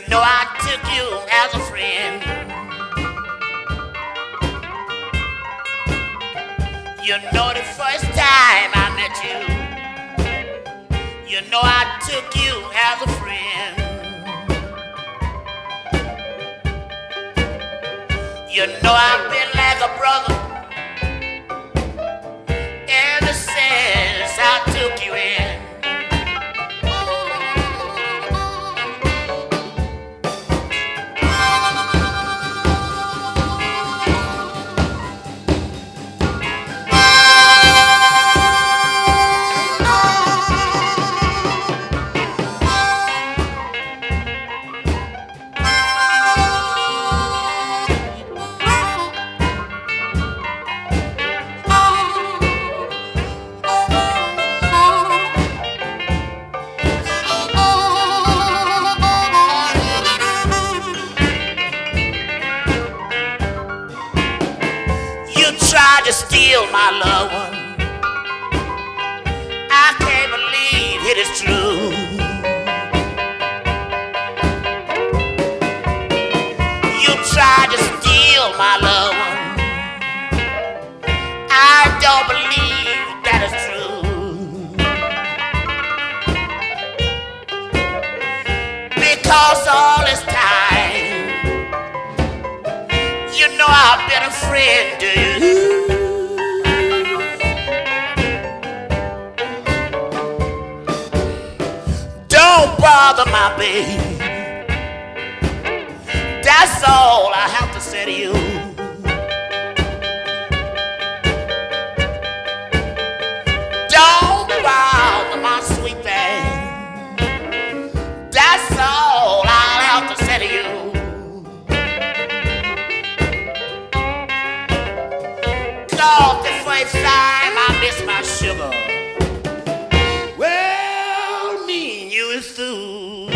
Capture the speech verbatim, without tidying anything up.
know I took you as a friend. You know the first time I met you, you know I took you as a friend. You know I've been like a brother ever since I took you in. Tried to steal my loved one. I can't believe it is true. You tried to steal my loved one. I don't believe that is true. Because all this time, you know I've been a friend to you. Don't bother my baby. That's all I have to say to you. Don't bother my sweet thing. That's all I'll have to say to you. Off the first time I miss my sugar. Well, me and you is through.